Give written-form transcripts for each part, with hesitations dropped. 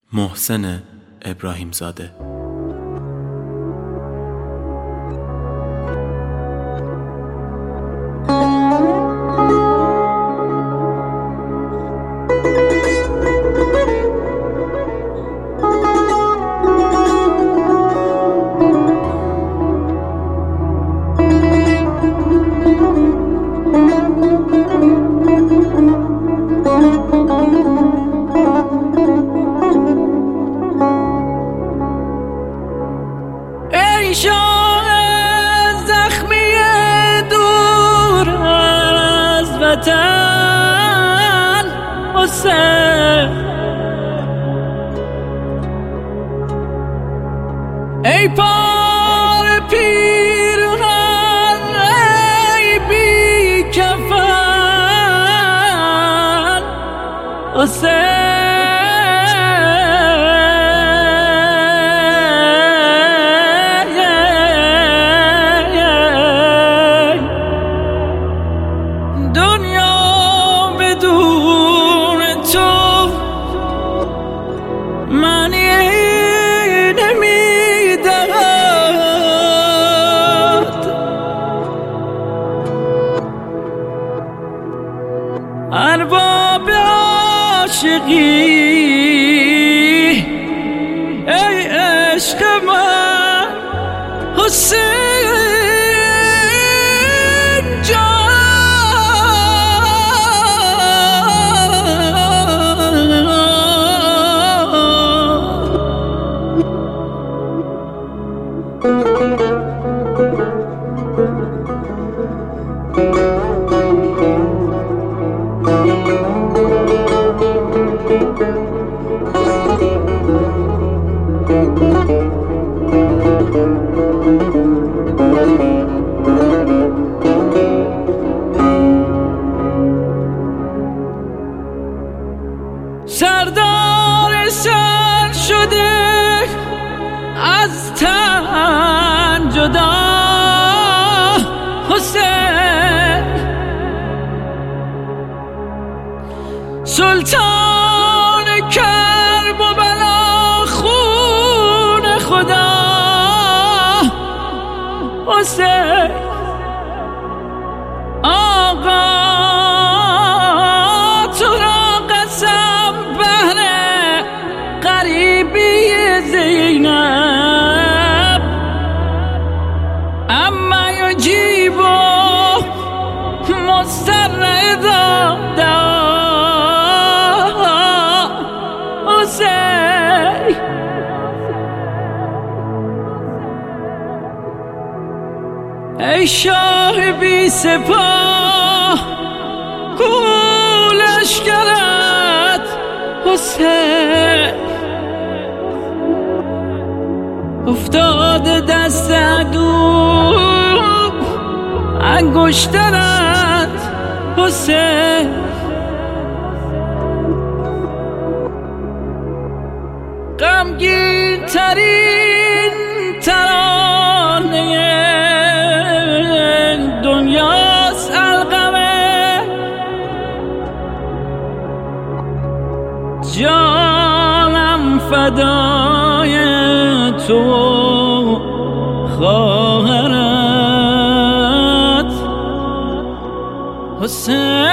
محسن ابراهیم زاده. زخمی دور از وطن حسین، ای پار پیرهن ای بی کفن حسین، معنی نمیدهد. ارباب عاشقی ای عشق من حسین جان، سردار سر شده از تن جدا حسین، سلطان کرب و بلا خون خدا حسین، آقا تو را قسم بهر غریبی زینب، اما یجیب مضطر اذا دعا حسین، ای شاه بی سپاه کو لشکرت حسین، افتاده دست عدو انگشترت حسین، غمگین ترین ترانه دنیاست القمه، جانم فدای تو خواهرت حسین،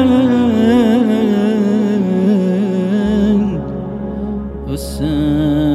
حسین، حسین.